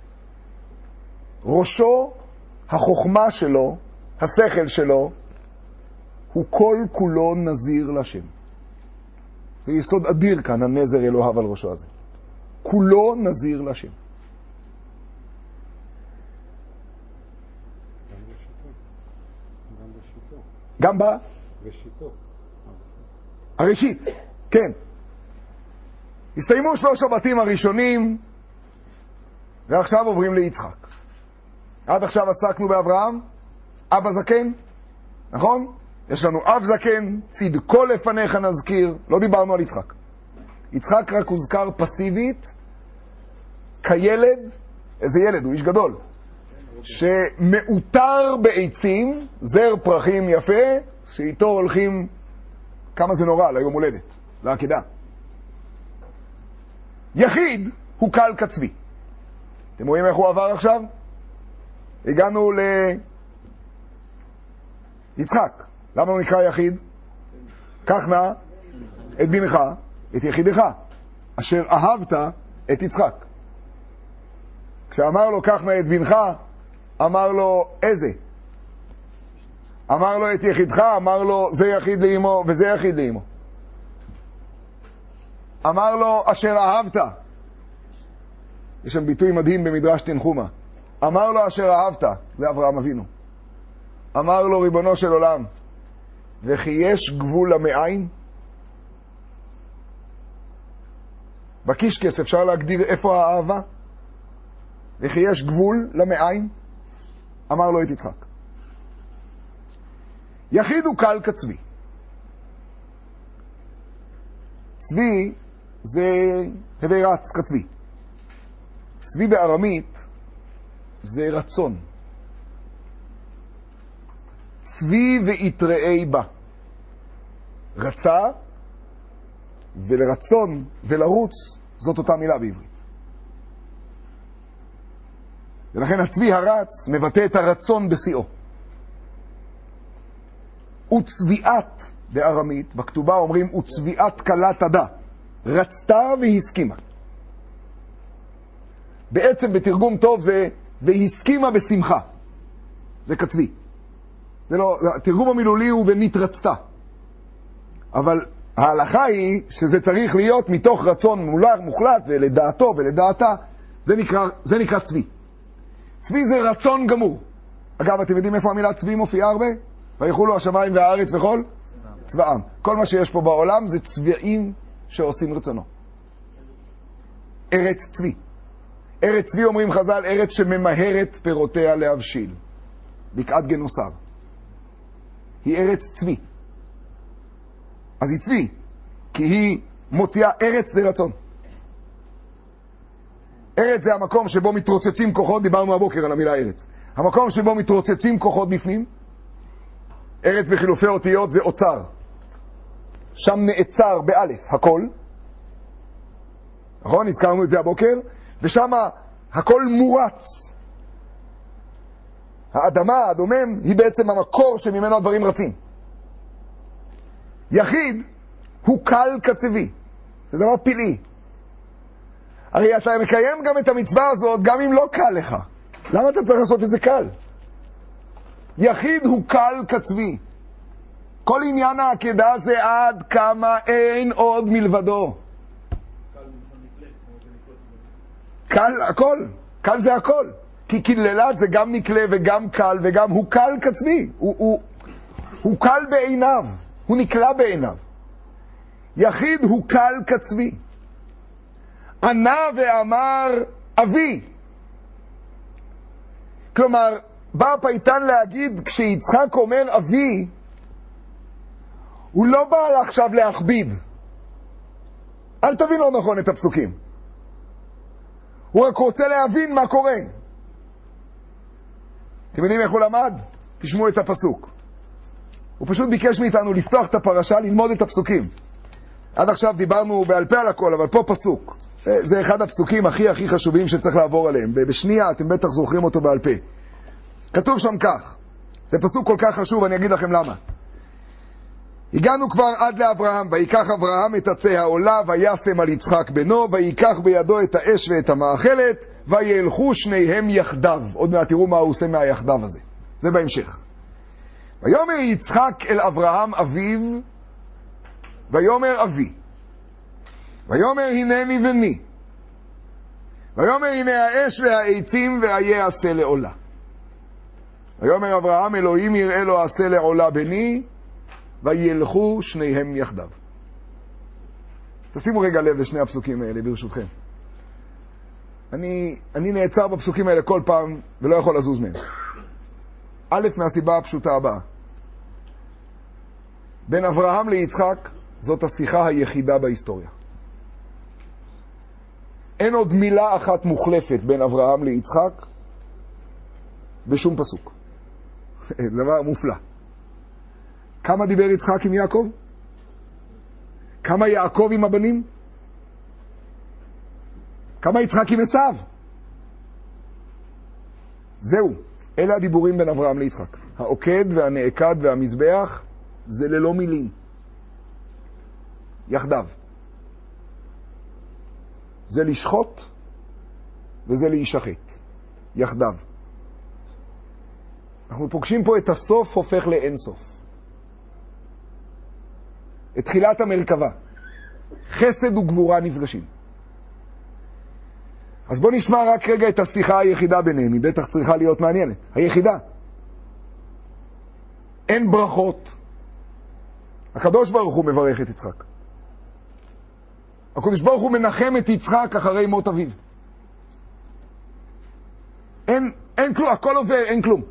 ראשו, החוכמה שלו, השכל שלו, הוא כל כולו נזיר לשם. זה יסוד אדיר כאן, הנזר אלוהיו על ראשו הזה. כולו נזיר לשם. גם בה? הראשית, כן. הסתיימו 3 הבתים הראשונים, ועכשיו עוברים ליצחק. עד עכשיו עסקנו באברהם, אבא זקן, נכון? יש לנו אב זקן, צדקו לפניך נזכיר, לא דיברנו על יצחק. יצחק רק הוזכר פסיבית, כילד, איזה ילד, הוא איש גדול, שמאותר בעצים, זר פרחים יפה, שאיתו הולכים, כמה זה נורא, ליום הולדת, לעקדה. יחיד הוא קל כצבי. אתם רואים איך הוא עבר עכשיו? הגענו ליצחק. למה הוא נקרא יחיד? קח נא את בנך, את יחידך, אשר אהבת את יצחק. כשאמר לו קח את בנך, אמר לו איזה? אמר לו את יחידך, אמר לו זה יחיד לאמו וזה יחיד לאמו. אמר לו אשר אהבת. יש שם ביטוי מדהים במדרש תנחומה. אמר לו אשר אהבת, זה אברהם אבינו. אמר לו ריבונו של עולם, וכי יש גבול למעיים? בקישקס אפשר להגדיר איפה האהבה? וכי יש גבול למעיים? אמר לו את יצחק. יחיד הוא קל כצבי. צבי זה הווי רץ כצבי. צבי בארמית זה רצון. צבי ויתראי בה. רצה ולרצון ולרוץ זאת אותה מילה בעברית. ולכן הצבי הרץ מבטא את הרצון בשיאו. וצביעת בארמית, בכתובה אומרים וצביעת קלת עדה. רצתה והסכימה. בעצם בתרגום טוב זה והסכימה בשמחה. זה כצבי. זה לא, התרגום המילולי הוא ונתרצתה. אבל ההלכה היא שזה צריך להיות מתוך רצון מוחלט ולדעתו ולדעתה. זה נקרא צבי. צבי זה רצון גמור. אגב, אתם יודעים איפה המילה צבי מופיעה הרבה? ויחולו השמיים והארץ וכל צבאם. כל מה שיש פה בעולם זה צבעים שעושים רצונו. ארץ צבי. ארץ צבי אומרים חז"ל, ארץ שממהרת פירותיה להבשיל. בקעת גנוסר. היא ארץ צבי. אז היא צבי, כי היא מוציאה ארץ זה רצון. ארץ זה המקום שבו מתרוצצים כוחות, דיברנו הבוקר על המילה ארץ. המקום שבו מתרוצצים כוחות בפנים, ארץ בחילופי אותיות זה אוצר. שם נעצר באלף הכל. נכון? הזכרנו את זה הבוקר. ושם הכל מורץ. האדמה, הדומם, היא בעצם המקור שממנו הדברים רצים. יחיד הוא קל כצבי. זה דבר פלאי. הרי אתה מקיים גם את המצווה הזאת גם אם לא קל לך. למה אתה צריך לעשות את זה קל? יחיד הוא קל כצבי. כל עניין העקדה זה עד כמה אין עוד מלבדו. קל הכל. קל זה הכל. כי קללת זה גם נקלה וגם קל וגם הוא קל כצבי. הוא קל בעיניו. הוא נקלה בעיניו. יחיד הוא קל כצבי. ענה ואמר אבי. כלומר, בא הפייטן להגיד, כשיצחק אומר אבי, הוא לא בא עכשיו להכביד. אל תבין לא נכון את הפסוקים. הוא רק רוצה להבין מה קורה. אתם יודעים איך הוא למד? תשמעו את הפסוק. הוא פשוט ביקש מאיתנו לפתוח את הפרשה, ללמוד את הפסוקים. עד עכשיו דיברנו בעל פה על הכל, אבל פה פסוק. זה אחד הפסוקים הכי חשובים שצריך לעבור עליהם. בשנייה אתם בטח זוכרים אותו בעל פה. כתוב שם כך. זה פסוק כל כך חשוב, אני אגיד לכם למה. הגענו כבר עד לאברהם, ויקח אברהם את עצי העולה, וישם על יצחק בנו, ויקח בידו את האש ואת המאכלת, וילכו שניהם יחדיו. עוד מעט תראו מה הוא עושה מהיחדיו הזה. זה בהמשך. ויאמר יצחק אל אברהם אביו, ויאמר אבי. ויאמר הנני בני. ויאמר הנה האש והעצים ואיה עשה לעולה. ויאמר אברהם אלוהים יראה לו עשה לעולה בני, וילכו שניהם יחדיו. תשימו רגע לב לשני הפסוקים האלה ברשותכם. אני נעצר בפסוקים האלה כל פעם ולא יכול לזוז מהם. א', מהסיבה הפשוטה הבאה. בין אברהם ליצחק זאת השיחה היחידה בהיסטוריה. אין עוד מילה אחת מוחלפת בין אברהם ליצחק בשום פסוק. דבר מופלא. כמה דיבר יצחק עם יעקב? כמה יעקב עם הבנים? כמה יצחק עם עשיו? זהו, אלה הדיבורים בין אברהם ליצחק. העוקד והנעקד והמזבח זה ללא מילים. יחדיו. זה לשחוט וזה להישחט. יחדיו. אנחנו פוגשים פה את הסוף הופך לאין סוף. את תחילת המרכבה. חסד וגבורה נפגשים. אז בוא נשמע רק רגע את השיחה היחידה ביניהם, היא בטח צריכה להיות מעניינת. היחידה. אין ברכות. הקדוש ברוך הוא מברך את יצחק. הקדוש ברוך הוא מנחם את יצחק אחרי מות אביו. אין כלום, הכל עובר, אין כלום.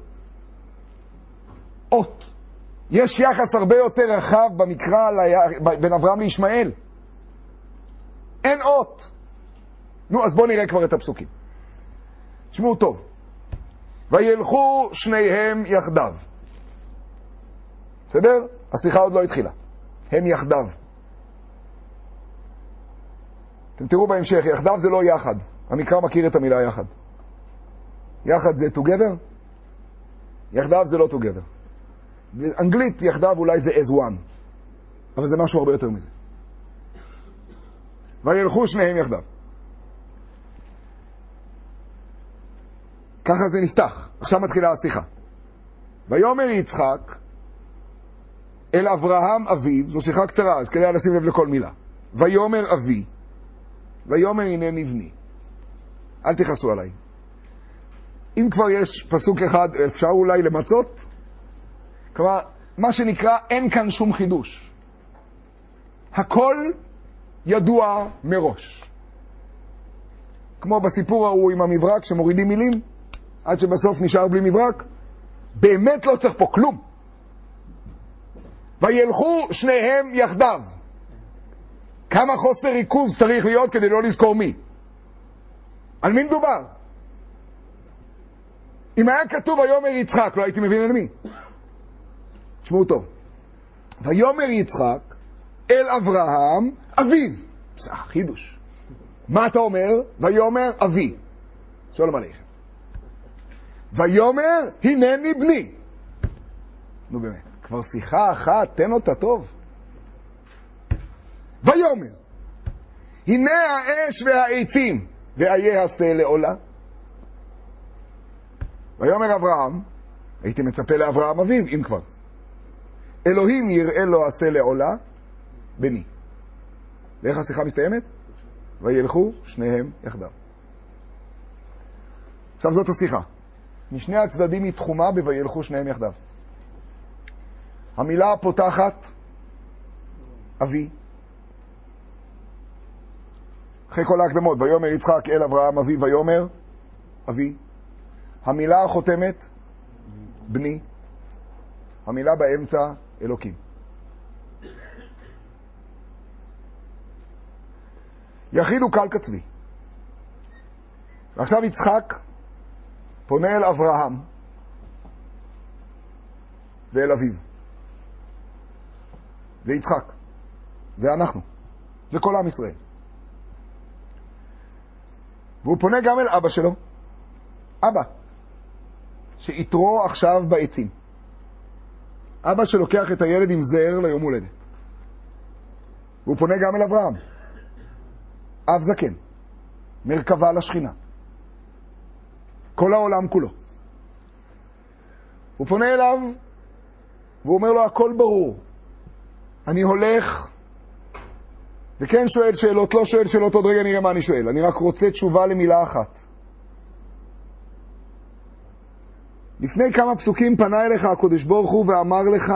אות. יש יחס הרבה יותר רחב במקרא בין אברהם לישמעאל. אין אות. נו, אז בואו נראה כבר את הפסוקים. תשמעו טוב. וילכו שניהם יחדיו. בסדר? השיחה עוד לא התחילה. הם יחדיו. אתם תראו בהמשך, יחדיו זה לא יחד. המקרא מכיר את המילה יחד. יחד זה together? יחדיו זה לא together. באנגלית יחדיו אולי זה as one. אבל זה משהו הרבה יותר מזה. וילכו שניהם יחדיו. ככה זה נפתח. עכשיו מתחילה השיחה. ויאמר יצחק אל אברהם אביו, זו שיחה קצרה, אז כדאי לשים לב לכל מילה. ויאמר אבי, ויאמר הנני בני. אל תכעסו עליי. אם כבר יש פסוק אחד, אפשר אולי למצות? כלומר, מה שנקרא, אין כאן שום חידוש. הכל ידוע מראש. כמו בסיפור ההוא עם המברק שמורידים מילים, עד שבסוף נשאר בלי מברק. באמת לא צריך פה כלום. וילכו שניהם יחדיו. כמה חוסר ריכוז צריך להיות כדי לא לזכור מי? על מי מדובר? אם היה כתוב ויאמר יצחק, לא הייתי מבין על מי. תשמעו טוב. ויאמר יצחק אל אברהם אביו. זה חידוש. מה אתה אומר? ויאמר אבי. שלום עליכם. ויאמר הנני בני. נו באמת, כבר שיחה אחת, תן אותה טוב. ויאמר הנה האש והעצים ואיה עשה לעולה. ויאמר אברהם, הייתי מצפה לאברהם אביו, אם כבר. אלוהים יראה לו עשה לעולה בני. ואיך השיחה מסתיימת? וילכו שניהם יחדיו. עכשיו זאת השיחה. משני הצדדים היא תחומה בוילכו שניהם יחדיו. המילה הפותחת אבי. אחרי כל ההקדמות, ויאמר יצחק אל אברהם אבי, ויאמר אבי. המילה החותמת בני. המילה באמצע אלוקים. יחיד הוא קל כצבי. ועכשיו יצחק פונה אל אברהם ואל אביו. זה יצחק. זה אנחנו. זה כל עם ישראל. והוא פונה גם אל אבא שלו. אבא. שיתרו עכשיו בעצים. אבא שלוקח את הילד עם זר ליום הולדת. והוא פונה גם אל אברהם. אב זקן. מרכבה לשכינה. כל העולם כולו. הוא פונה אליו והוא אומר לו הכל ברור. אני הולך וכן שואל שאלות, לא שואל שאלות, עוד רגע נראה מה אני שואל. אני רק רוצה תשובה למילה אחת. לפני כמה פסוקים פנה אליך הקדוש ברוך הוא ואמר לך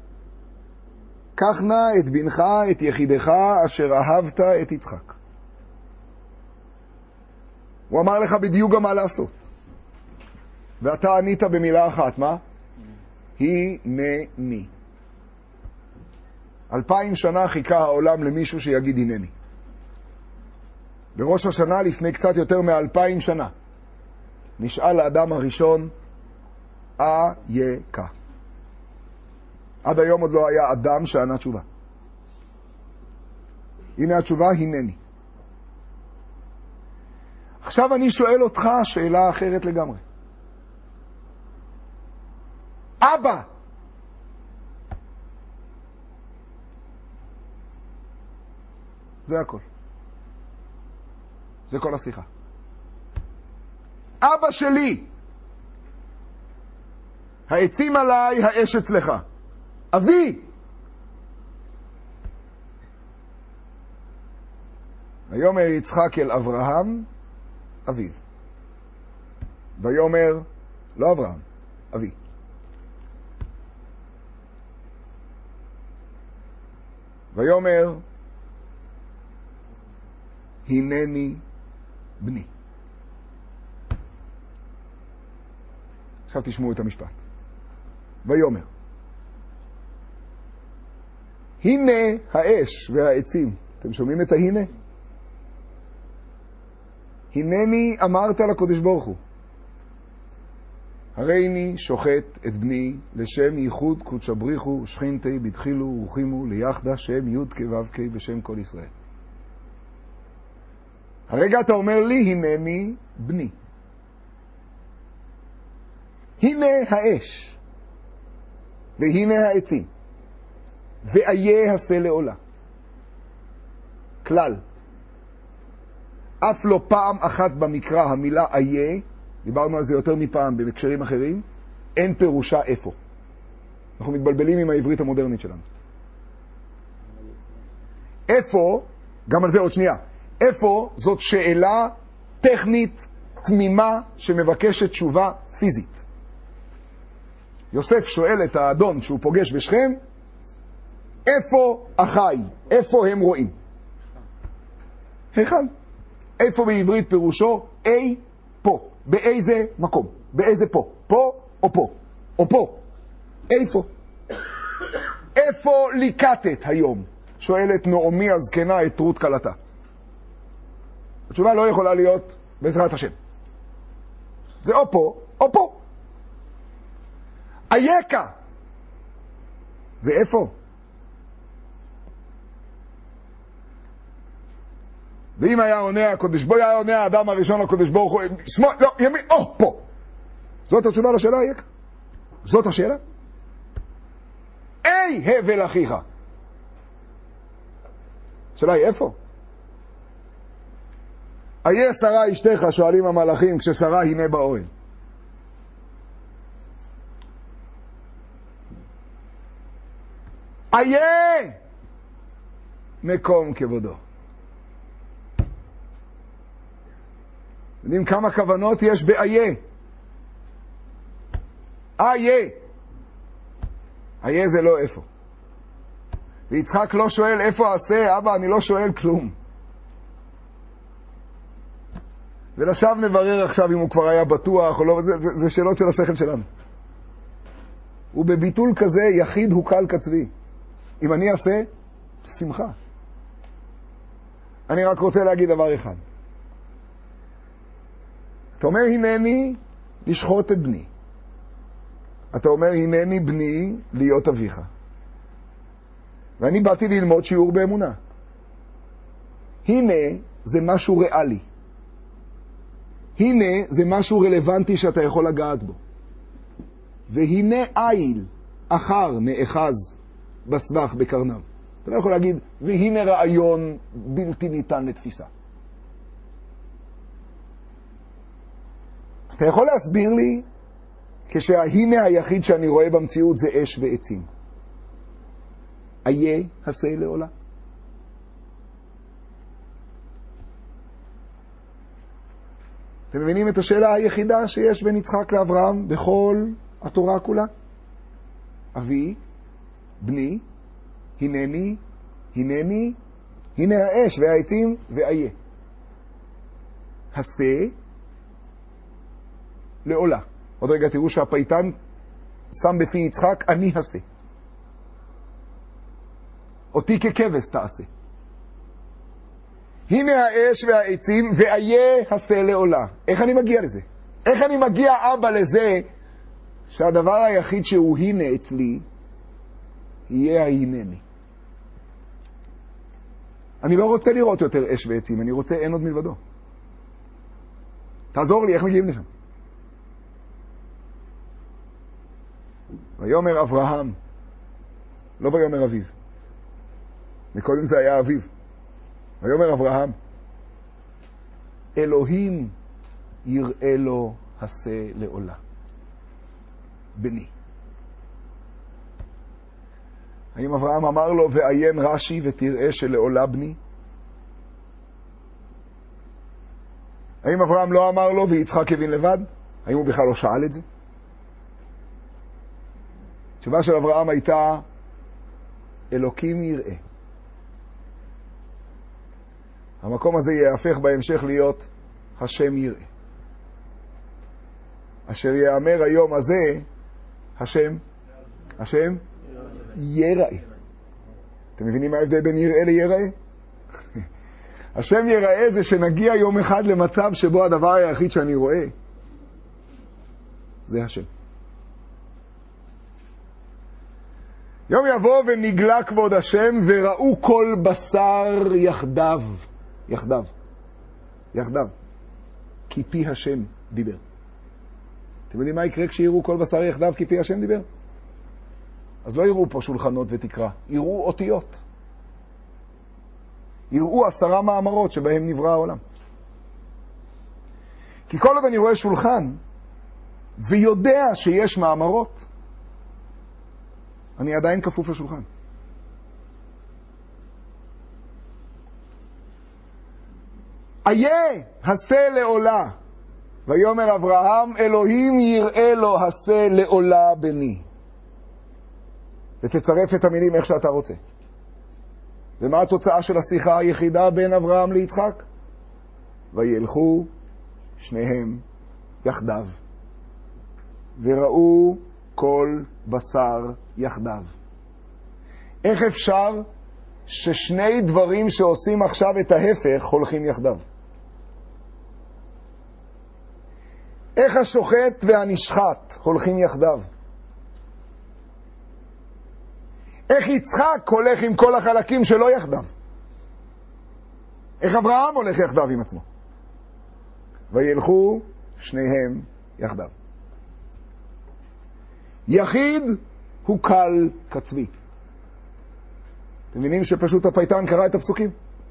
קח נא את בנך, את יחידך אשר אהבת את יצחק. הוא אמר לך בדיוק גם מה לעשות. ואתה ענית במילה אחת, מה? הנני. 2000 שנה חיכה העולם למישהו שיגיד הנני. בראש השנה לפני קצת יותר מ2000 שנה נשאל האדם הראשון אייכה. עד היום עוד לא היה אדם שענה תשובה. הנה התשובה, הנני. עכשיו אני שואל אותך שאלה אחרת לגמרי. אבא, זה הכל. זה כל השיחה. אבא שלי, העצים עליי, האש אצלך. אבי, ויאמר יצחק אל אברהם, אביו. ויאמר, לא אברהם, אבי. ויאמר, הנני בני. עכשיו תשמעו את המשפט. ויאמר, הנה האש והעצים. אתם שומעים את ההנה? הנני אמרת לקדוש ברוך הוא, הריני שוחט את בני לשם ייחוד קודש בריחו ושכינתי בדחילו ורחימו ליחדה שם י' כו' בשם כל ישראל. הרגע אתה אומר לי, הנני בני. הנה האש והנה העצים ואיה הסה לעולה. כלל, אף לא פעם אחת במקרא המילה איה, דיברנו על זה יותר מפעם במקשרים אחרים, אין פירושה איפה. אנחנו מתבלבלים עם העברית המודרנית שלנו. איפה, גם על זה עוד שנייה, איפה זאת שאלה טכנית תמימה שמבקשת תשובה פיזית. יוסף שואל את האדון שהוא פוגש בשכם, איפה אחי? איפה הם רואים? היכן? איפה בעברית פירושו? אי פה. באיזה מקום? באיזה פה? פה או פה? או פה? איפה? איפה ליקטת היום? שואלת נעמי הזקנה את רות כלתה. התשובה לא יכולה להיות בעזרת השם. זה או פה או פה. אייכה. זה איפה? ואם היה עונה הקודש בו, היה עונה האדם הראשון לקודש ברוך הוא, שמאל, לא, ימין, או, פה. זאת התשובה לשאלה, אייכה? זאת השאלה? אי הבל אחיך. השאלה היא איפה? איה שרה אשתך, שואלים המלאכים, כששרה הנה באוהל. איה מקום כבודו. יודעים כמה כוונות יש באיה? איה. איה זה לא איפה. ויצחק לא שואל איפה עשה, אבא אני לא שואל כלום. ולשב נברר עכשיו אם הוא כבר היה בטוח או לא, זה שאלות של השכל שלנו. ובביטול כזה יחיד הוא קל כצבי. אם אני אעשה, שמחה. אני רק רוצה להגיד דבר אחד. אתה אומר הנני לשחוט את בני. אתה אומר הנני בני להיות אביך. ואני באתי ללמוד שיעור באמונה. הנה זה משהו ריאלי. הנה זה משהו רלוונטי שאתה יכול לגעת בו. והנה איל אחר נאחז בסבך בקרנם. אתה לא יכול להגיד והנה רעיון בלתי ניתן לתפיסה. אתה יכול להסביר לי כשההנה היחיד שאני רואה במציאות זה אש ועצים. איה הסה לעולה. אתם מבינים את השאלה היחידה שיש בין יצחק לאברהם בכל התורה כולה? אבי, בני, הנני, הנני, הנה האש והעצים ואיה. הסה לעולה. עוד רגע תראו שהפייטן שם בפי יצחק, אני הסה. אותי ככבש תעשה. הנה האש והעצים ואיה הסה לעולה. איך אני מגיע לזה? איך אני מגיע אבא לזה שהדבר היחיד שהוא הנה אצלי יהיה ההינני? אני לא רוצה לראות יותר אש ועצים, אני רוצה אין עוד מלבדו. תעזור לי, איך מגיעים לשם? ויאמר אברהם, לא ויאמר אביו. מקודם זה היה אביו. ויאמר אברהם, אלוהים יראה לו עשה לעולה. בני. האם אברהם אמר לו, ועיין רש"י ותראה שלעולה בני? האם אברהם לא אמר לו, ויצחק הבין לבד? האם הוא בכלל לא שאל את זה? התשובה של אברהם הייתה, אלוקים יראה. המקום הזה יהפך בהמשך להיות השם יראה. אשר יאמר היום הזה, השם יראה. אתם מבינים מה ההבדל בין יראה ליראה? השם יראה זה שנגיע יום אחד למצב שבו הדבר היחיד שאני רואה זה השם. יום יבוא ונגלה כבוד השם וראו כל בשר יחדיו. יחדיו. כי פי השם דיבר. אתם יודעים מה יקרה כשיראו כל בשר יחדיו כי פי השם דיבר? אז לא יראו פה שולחנות ותקרא, יראו אותיות. יראו 10 מאמרות שבהם נברא העולם. כי כל עוד אני רואה שולחן ויודע שיש מאמרות, אני עדיין כפוף לשולחן. איה עשה לעולה. ויאמר אברהם, אלוהים יראה לו עשה לעולה בני. ותצרף את המילים איך שאתה רוצה. ומה התוצאה של השיחה היחידה בין אברהם ליצחק? וילכו שניהם יחדיו. וראו כל בשר יחדיו. איך אפשר ששני דברים שעושים עכשיו את ההפך הולכים יחדיו? איך השוחט והנשחט הולכים יחדיו? איך יצחק הולך עם כל החלקים שלו יחדיו? איך אברהם הולך יחדיו עם עצמו? וילכו שניהם יחדיו. יחיד הוא קל כצבי. אתם מבינים שפשוט הפייטן קרא את הפסוקים?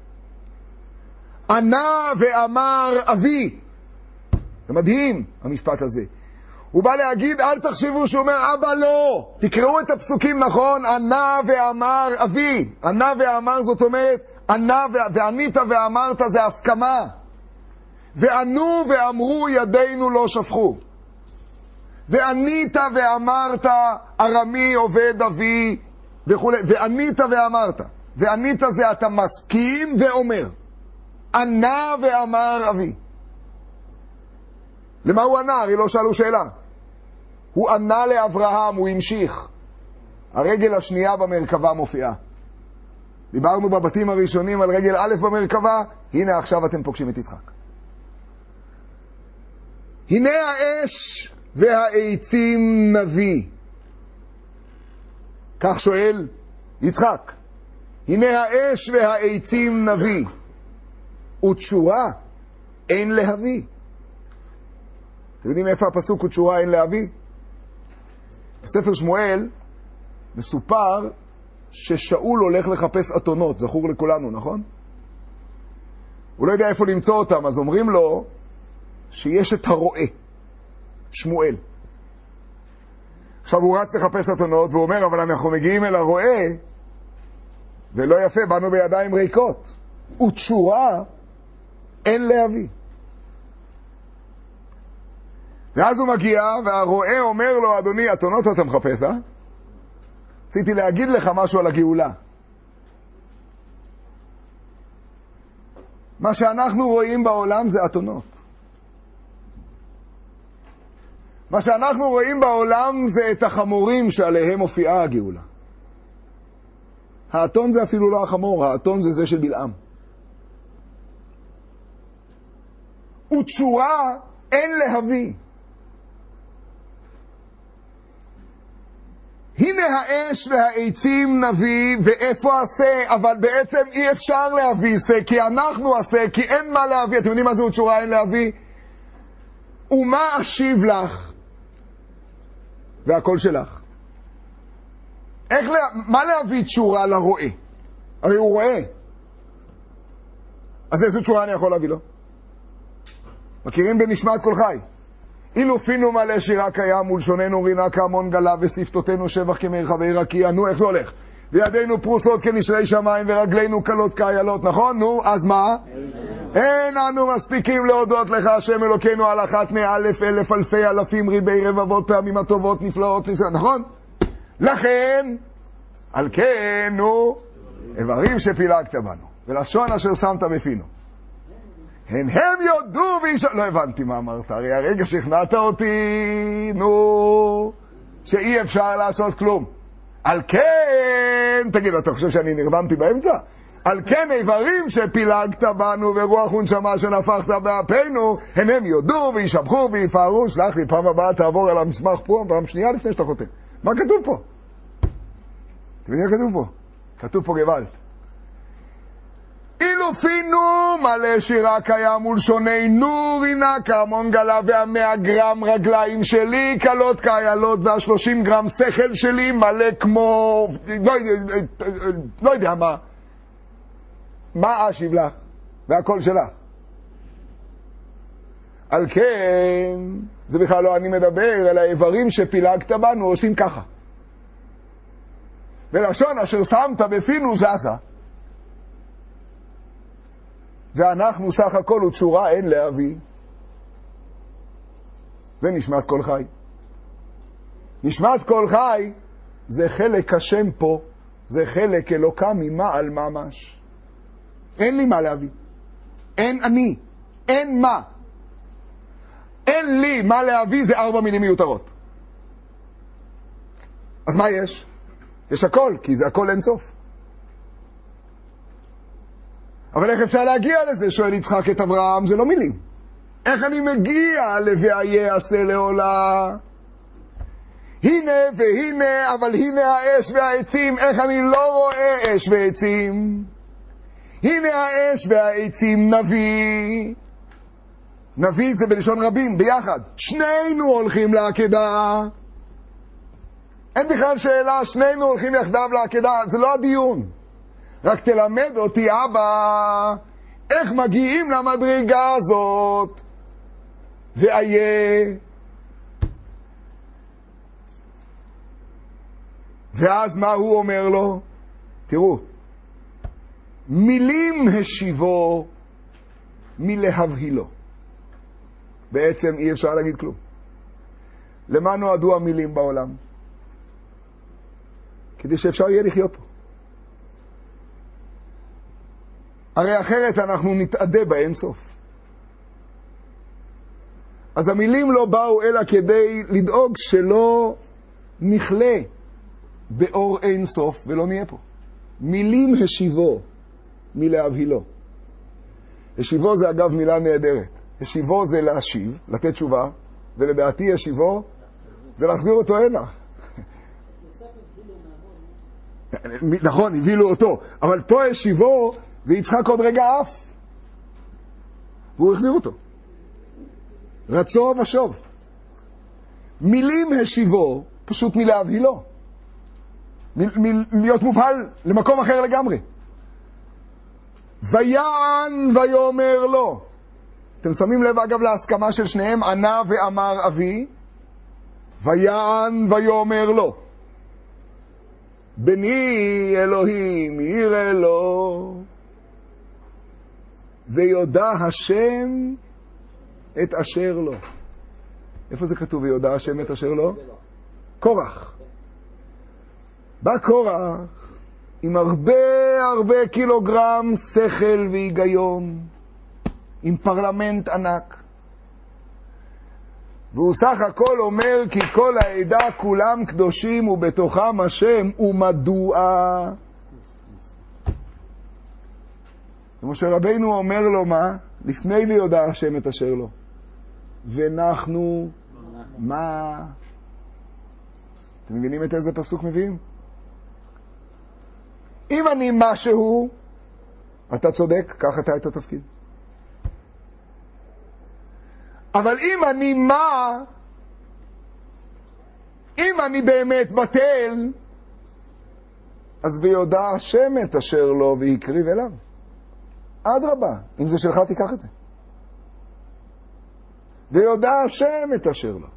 ענה ואמר אבי. זה מדהים המשפט הזה. הוא בא להגיד, אל תחשבו שהוא אומר, אבא לא. תקראו את הפסוקים נכון, ענה ואמר אבי. ענה ואמר זאת אומרת, ענה וענית ואמרת זה הסכמה. וענו ואמרו ידינו לא שפכו. וענית ואמרת ארמי עובד אבי וכו'. וענית ואמרת. וענית זה אתה מסכים ואומר. ענה ואמר אבי. למה הוא ענה? הרי לא שאלו שאלה. הוא ענה לאברהם, הוא המשיך. הרגל השנייה במרכבה מופיעה. דיברנו בבתים הראשונים על רגל א' במרכבה, הנה עכשיו אתם פוגשים את יצחק. הנה האש והעצים נביא. כך שואל יצחק. הנה האש והעצים נביא. ותשורה אין להביא. אתם יודעים איפה הפסוק ותשורה אין להביא? בספר שמואל מסופר ששאול הולך לחפש אתונות, זכור לכולנו, נכון? הוא לא יודע איפה למצוא אותם, אז אומרים לו שיש את הרועה, שמואל. עכשיו הוא רץ לחפש אתונות, והוא אומר, אבל אנחנו מגיעים אל הרועה, ולא יפה, באנו בידיים ריקות. ותשורה אין להביא. ואז הוא מגיע, והרועה אומר לו, אדוני, אתונות אתה מחפש, אה? רציתי להגיד לך משהו על הגאולה. מה שאנחנו רואים בעולם זה אתונות. מה שאנחנו רואים בעולם זה את החמורים שעליהם הופיעה הגאולה. האתון זה אפילו לא החמור, האתון זה זה של בלעם. ותשורה אין להביא. הנה האש והעצים נביא, ואיפה עשה, אבל בעצם אי אפשר להביא זה, כי אנחנו עשה, כי אין מה להביא. אתם יודעים מה זה ותשורה אין להביא? ומה אשיב לך? והכל שלך. מה להביא תשורה לרועה? הרי הוא רואה. אז איזו תשורה אני יכול להביא לו? מכירים בנשמת כל חי? אילו פינו מלא שירה קיים ולשוננו רינה כהמון גלה ושפתותינו שבח כמרחבי רקיע. נו, איך זה הולך? וידינו פרוסות כנשרי שמיים ורגלינו קלות כאיילות, נכון? נו, אז מה? אין אנו מספיקים להודות לך השם אלוקינו על אחת מאלף אלף אלפי אלפים ריבי רבבות פעמים הטובות נפלאות, נכון? לכן, על כן, נו, איברים שפילגת בנו ולשון אשר שמת בפינו הם יודו וישאלו. לא הבנתי מה אמרת, הרי הרגע שכנעת אותי, נו, שאי אפשר לעשות כלום. על כן, תגיד, אתה חושב שאני נרדמתי באמצע? על כן איברים שפילגת בנו ורוח ונשמה שנפחת באפינו, הם יודו וישבחו ויפארו. שלח לי, פעם הבאה תעבור על המסמך פה, פעם שנייה לפני שאתה חותם. מה כתוב פה? אתם יודעים מה כתוב פה? כתוב פה גוואלד. אילו פינו מלא שירה קיים ולשוננו רינה כהמון גלה, וה100 גרם רגליים שלי קלות כאיילות, וה30 גרם שכל שלי מלא כמו לא יודע מה אשיב לך, והכל שלך. על כן, זה בכלל לא אני מדבר, אלא האיברים שפילגת בנו עושים ככה. ולשון אשר שמת בפינו זזה. ואנחנו סך הכל ותשורה אין להביא. זה נשמת כל חי. נשמת כל חי זה חלק השם פה, זה חלק אלוקה ממעל ממש. אין לי מה להביא. אין אני. אין מה. אין לי מה להביא, זה 4 מילים מיותרות. אז מה יש? יש הכל, כי זה הכל אין סוף. אבל איך אפשר להגיע לזה? שואל יצחק את אברהם, זה לא מילים. איך אני מגיע ל"והיה עשה לעולה"? הנה והנה, אבל הנה האש והעצים, איך אני לא רואה אש ועצים? הנה האש והעצים נביא. נביא זה בלשון רבים, ביחד. שנינו הולכים לעקדה. אין בכלל שאלה, שנינו הולכים יחדיו לעקדה, זה לא הדיון. רק תלמד אותי, אבא, איך מגיעים למדרגה הזאת. ואיה. ואז מה הוא אומר לו? תראו, מילים השיבו מלהבהילו. בעצם אי אפשר להגיד כלום. למה נועדו המילים בעולם? כדי שאפשר יהיה לחיות פה. הרי אחרת אנחנו נתעדה באינסוף. אז המילים לא באו אלא כדי לדאוג שלא נכלה באור אינסוף ולא נהיה פה. מילים השיבו מלהבהילו. השיבו זה אגב מילה נהדרת. השיבו זה להשיב, לתת תשובה, ולדעתי השיבו זה להחזיר אותו הנה. נכון, הבילו אותו, אבל פה השיבו זה יצחק עוד רגע אף, והוא החזיר אותו. רצו ושוב. מילים השיבו פשוט מלהבהילו, להיות מובהל למקום אחר לגמרי. ויען ויאמר לו. אתם שמים לב אגב להסכמה של שניהם, ענה ואמר אבי. ויען ויאמר לו. בני אלוהים יראה לו. ויודע השם את אשר לו. איפה זה כתוב ויודע השם את אשר לו? קורח. בא קורח עם הרבה קילוגרם שכל והיגיון, עם פרלמנט ענק, והוא סך הכל אומר כי כל העדה כולם קדושים ובתוכם השם. ומדוע? ומשה רבינו אומר לו מה? לפני ויודע השם את אשר לו. ואנחנו מה? אתם מבינים את איזה פסוק מביאים? אם אני משהו, אתה צודק, קח אתה את התפקיד. אבל אם אני מה, אם אני באמת בטל, אז ויודע השם את אשר לו ויקריב אליו. אדרבה, אם זה שלך תיקח את זה. ויודע השם את אשר לו.